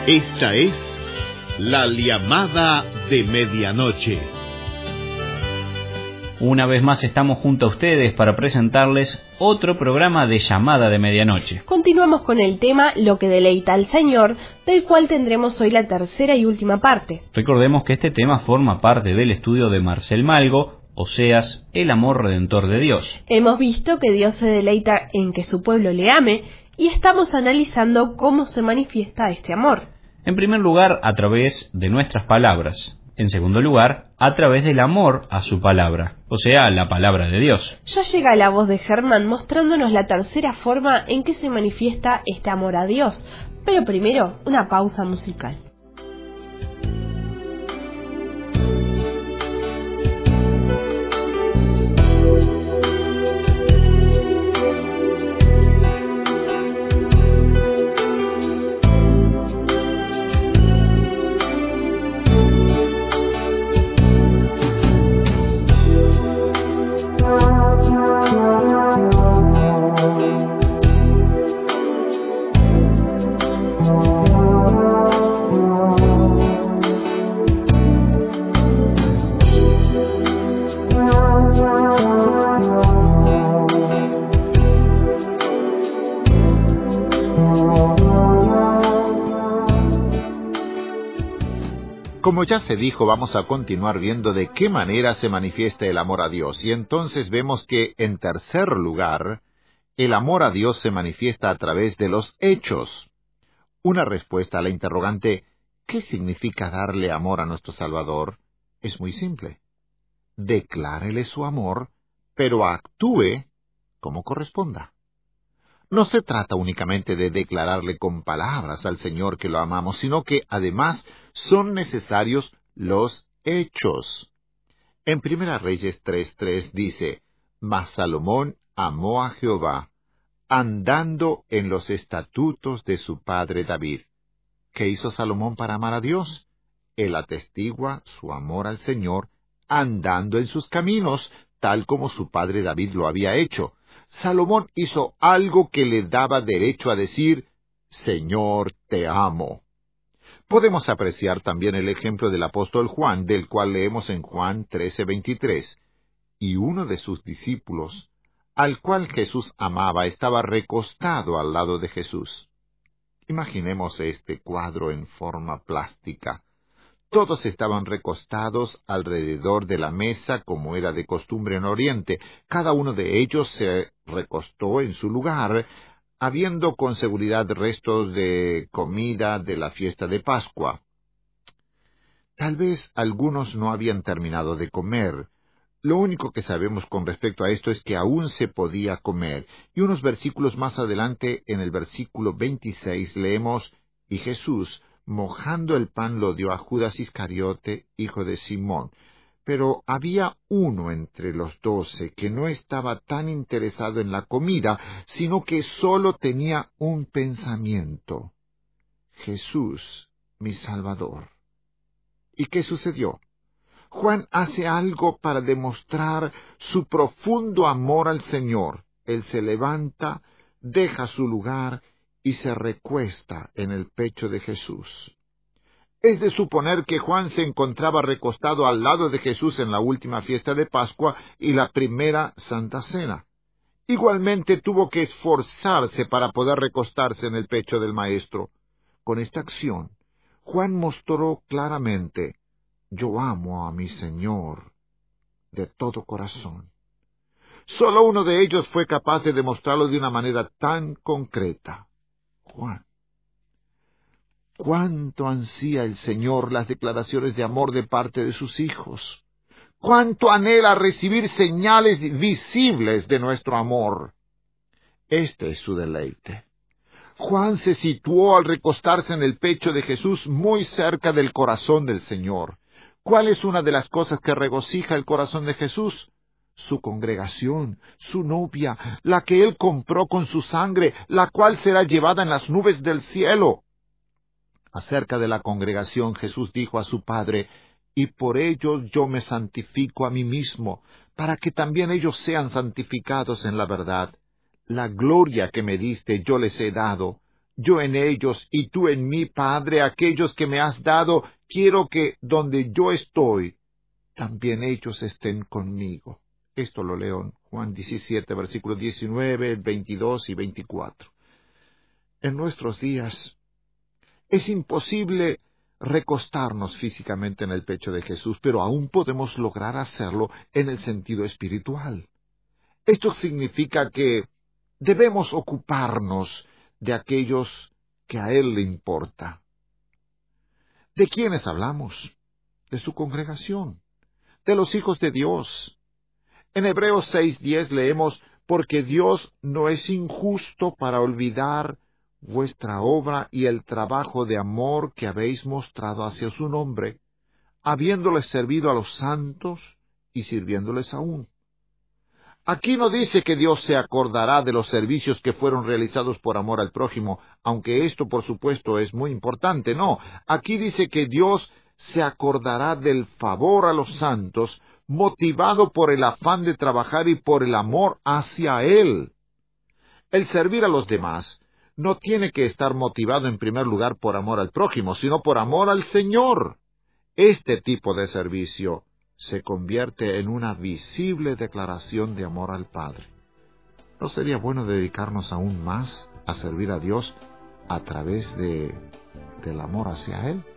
Esta es la llamada de medianoche. Una vez más estamos junto a ustedes para presentarles otro programa de llamada de medianoche. Continuamos con el tema Lo que deleita al Señor, del cual tendremos hoy la tercera y última parte. Recordemos que este tema forma parte del estudio de Marcel Malgo, Oseas, el amor redentor de Dios. Hemos visto que Dios se deleita en que su pueblo le ame y estamos analizando cómo se manifiesta este amor. En primer lugar, a través de nuestras palabras. En segundo lugar, a través del amor a su palabra, o sea, la palabra de Dios. Ya llega la voz de Germán mostrándonos la tercera forma en que se manifiesta este amor a Dios. Pero primero, una pausa musical. Como ya se dijo, vamos a continuar viendo de qué manera se manifiesta el amor a Dios. Y entonces vemos que, en tercer lugar, el amor a Dios se manifiesta a través de los hechos. Una respuesta a la interrogante, ¿qué significa darle amor a nuestro Salvador? Es muy simple. Declárele su amor, pero actúe como corresponda. No se trata únicamente de declararle con palabras al Señor que lo amamos, sino que además son necesarios los hechos. En 1 Reyes 3:3 dice, Mas Salomón amó a Jehová, andando en los estatutos de su padre David. ¿Qué hizo Salomón para amar a Dios? Él atestigua su amor al Señor, andando en sus caminos, tal como su padre David lo había hecho. Salomón hizo algo que le daba derecho a decir, Señor, te amo. Podemos apreciar también el ejemplo del apóstol Juan, del cual leemos en Juan 13:23. Y uno de sus discípulos, al cual Jesús amaba, estaba recostado al lado de Jesús. Imaginemos este cuadro en forma plástica. Todos estaban recostados alrededor de la mesa, como era de costumbre en Oriente. Cada uno de ellos se recostó en su lugar, habiendo con seguridad restos de comida de la fiesta de Pascua. Tal vez algunos no habían terminado de comer. Lo único que sabemos con respecto a esto es que aún se podía comer. Y unos versículos más adelante, en el versículo 26, leemos, y Jesús, mojando el pan, lo dio a Judas Iscariote, hijo de Simón. Pero había uno entre los 12 que no estaba tan interesado en la comida, sino que solo tenía un pensamiento. Jesús, mi Salvador. ¿Y qué sucedió? Juan hace algo para demostrar su profundo amor al Señor. Él se levanta, deja su lugar y se recuesta en el pecho de Jesús. Es de suponer que Juan se encontraba recostado al lado de Jesús en la última fiesta de Pascua y la primera Santa Cena. Igualmente tuvo que esforzarse para poder recostarse en el pecho del Maestro. Con esta acción, Juan mostró claramente, yo amo a mi Señor de todo corazón. Solo uno de ellos fue capaz de demostrarlo de una manera tan concreta. Juan. Cuánto ansía el Señor las declaraciones de amor de parte de sus hijos. Cuánto anhela recibir señales visibles de nuestro amor. Este es su deleite. Juan se situó al recostarse en el pecho de Jesús muy cerca del corazón del Señor. ¿Cuál es una de las cosas que regocija el corazón de Jesús? Su congregación, su novia, la que él compró con su sangre, la cual será llevada en las nubes del cielo. Acerca de la congregación, Jesús dijo a su Padre, y por ellos yo me santifico a mí mismo, para que también ellos sean santificados en la verdad. La gloria que me diste yo les he dado, yo en ellos y tú en mí, Padre, aquellos que me has dado, quiero que donde yo estoy, también ellos estén conmigo. Esto lo leo en Juan 17, versículos 19, 22 y 24. En nuestros días es imposible recostarnos físicamente en el pecho de Jesús, pero aún podemos lograr hacerlo en el sentido espiritual. Esto significa que debemos ocuparnos de aquellos que a Él le importa. ¿De quiénes hablamos? De su congregación, de los hijos de Dios. En Hebreos 6:10 leemos, porque Dios no es injusto para olvidar vuestra obra y el trabajo de amor que habéis mostrado hacia su nombre, habiéndoles servido a los santos y sirviéndoles aún. Aquí no dice que Dios se acordará de los servicios que fueron realizados por amor al prójimo, aunque esto por supuesto es muy importante. No, aquí dice que Dios se acordará del favor a los santos, motivado por el afán de trabajar y por el amor hacia Él. El servir a los demás no tiene que estar motivado en primer lugar por amor al prójimo, sino por amor al Señor. Este tipo de servicio se convierte en una visible declaración de amor al Padre. ¿No sería bueno dedicarnos aún más a servir a Dios a través del amor hacia Él?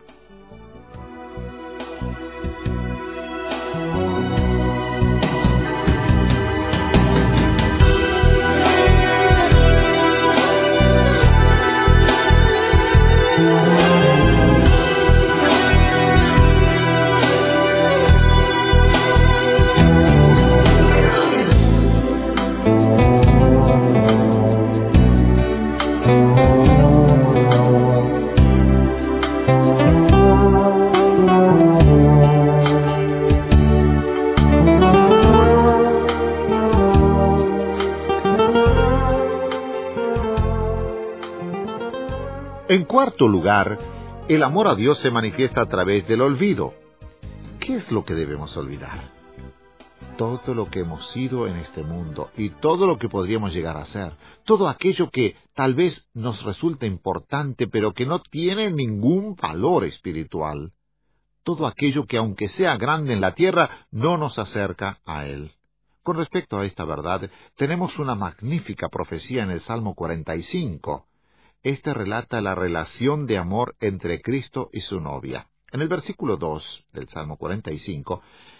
En cuarto lugar, el amor a Dios se manifiesta a través del olvido. ¿Qué es lo que debemos olvidar? Todo lo que hemos sido en este mundo y todo lo que podríamos llegar a ser. Todo aquello que tal vez nos resulta importante, pero que no tiene ningún valor espiritual. Todo aquello que, aunque sea grande en la tierra, no nos acerca a Él. Con respecto a esta verdad, tenemos una magnífica profecía en el Salmo 45. Este relata la relación de amor entre Cristo y su novia. En el versículo 2 del Salmo 45,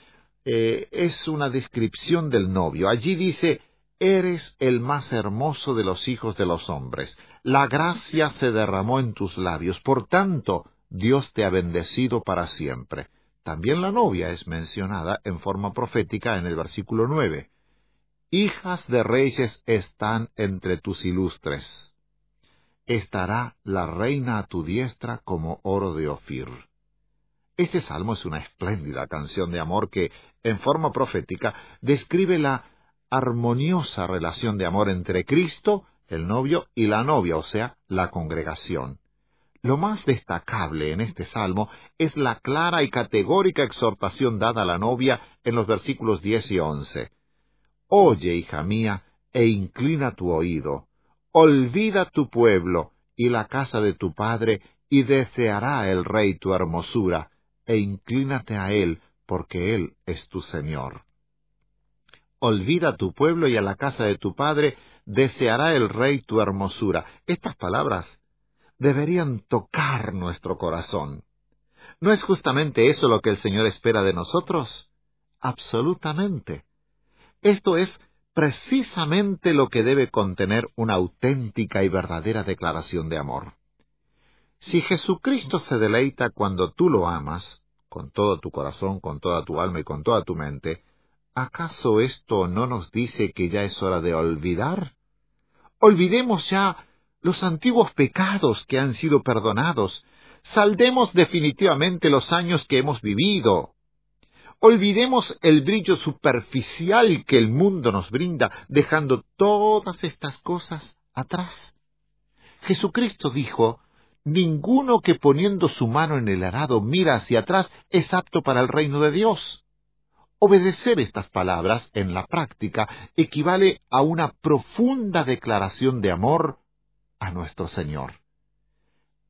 es una descripción del novio. Allí dice, eres el más hermoso de los hijos de los hombres. La gracia se derramó en tus labios. Por tanto, Dios te ha bendecido para siempre. También la novia es mencionada en forma profética en el versículo 9. Hijas de reyes están entre tus ilustres. Estará la reina a tu diestra como oro de Ofir. Este salmo es una espléndida canción de amor que, en forma profética, describe la armoniosa relación de amor entre Cristo, el novio, y la novia, o sea, la congregación. Lo más destacable en este salmo es la clara y categórica exhortación dada a la novia en los versículos 10 y 11. Oye, hija mía, e inclina tu oído. Olvida tu pueblo y la casa de tu padre, y deseará el rey tu hermosura, e inclínate a él, porque él es tu Señor. Olvida tu pueblo y a la casa de tu padre, deseará el rey tu hermosura. Estas palabras deberían tocar nuestro corazón. ¿No es justamente eso lo que el Señor espera de nosotros? Absolutamente. Esto es precisamente lo que debe contener una auténtica y verdadera declaración de amor. Si Jesucristo se deleita cuando tú lo amas, con todo tu corazón, con toda tu alma y con toda tu mente, ¿acaso esto no nos dice que ya es hora de olvidar? Olvidemos ya los antiguos pecados que han sido perdonados. Saldemos definitivamente los años que hemos vivido. Olvidemos el brillo superficial que el mundo nos brinda, dejando todas estas cosas atrás. Jesucristo dijo, ninguno que poniendo su mano en el arado mira hacia atrás es apto para el reino de Dios. Obedecer estas palabras en la práctica equivale a una profunda declaración de amor a nuestro Señor.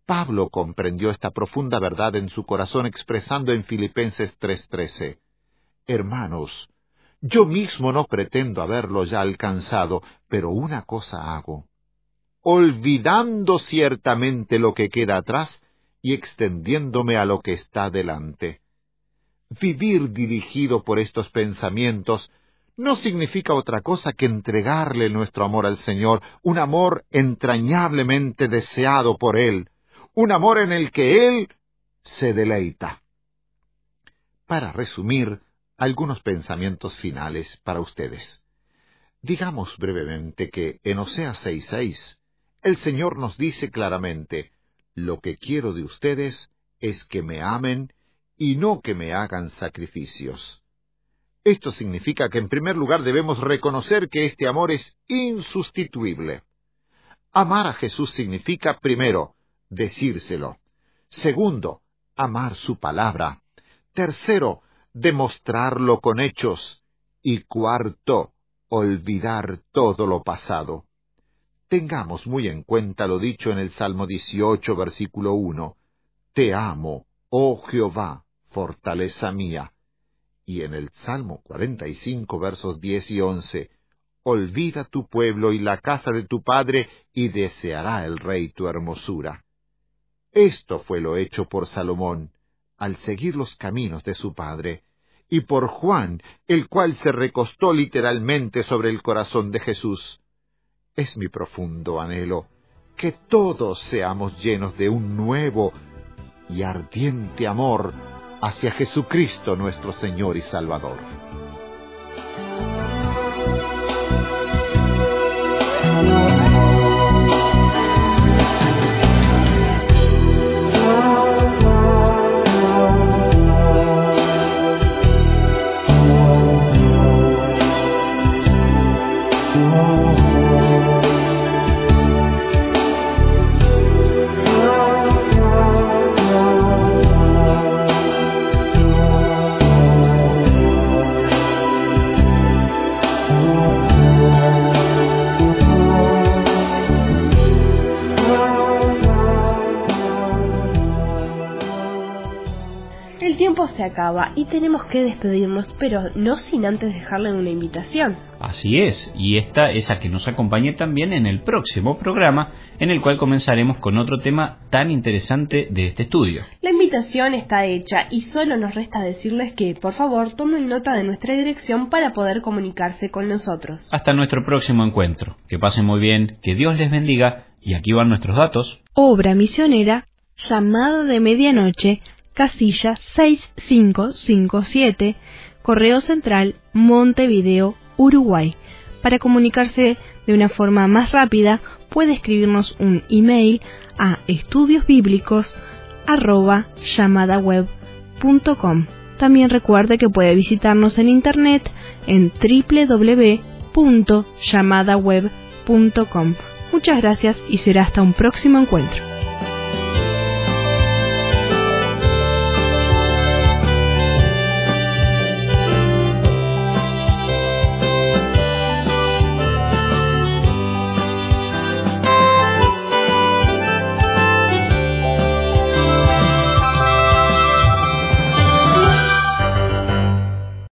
Pablo comprendió esta profunda verdad en su corazón expresando en Filipenses 3:13, «Hermanos, yo mismo no pretendo haberlo ya alcanzado, pero una cosa hago, olvidando ciertamente lo que queda atrás y extendiéndome a lo que está delante». Vivir dirigido por estos pensamientos no significa otra cosa que entregarle nuestro amor al Señor, un amor entrañablemente deseado por Él, un amor en el que Él se deleita. Para resumir, algunos pensamientos finales para ustedes. Digamos brevemente que en Oseas 6:6, el Señor nos dice claramente, «Lo que quiero de ustedes es que me amen y no que me hagan sacrificios». Esto significa que en primer lugar debemos reconocer que este amor es insustituible. Amar a Jesús significa, primero, decírselo. Segundo, amar su palabra. Tercero, demostrarlo con hechos. Y cuarto, olvidar todo lo pasado. Tengamos muy en cuenta lo dicho en el Salmo 18, versículo 1. «Te amo, oh Jehová, fortaleza mía». Y en el Salmo 45, versos 10 y 11. «Olvida tu pueblo y la casa de tu padre, y deseará el rey tu hermosura». Esto fue lo hecho por Salomón, al seguir los caminos de su padre, y por Juan, el cual se recostó literalmente sobre el corazón de Jesús. Es mi profundo anhelo que todos seamos llenos de un nuevo y ardiente amor hacia Jesucristo nuestro Señor y Salvador. El tiempo se acaba y tenemos que despedirnos, pero no sin antes dejarle una invitación. Así es, y esta es a que nos acompañe también en el próximo programa, en el cual comenzaremos con otro tema tan interesante de este estudio. La invitación está hecha y solo nos resta decirles que, por favor, tomen nota de nuestra dirección para poder comunicarse con nosotros. Hasta nuestro próximo encuentro. Que pasen muy bien, que Dios les bendiga, y aquí van nuestros datos. Obra misionera, Llamada de Medianoche, casilla 6557, Correo Central, Montevideo, Uruguay. Para comunicarse de una forma más rápida, puede escribirnos un email a estudiosbiblicos@llamadaweb.com. También recuerde que puede visitarnos en internet en www.llamadaweb.com. Muchas gracias y será hasta un próximo encuentro.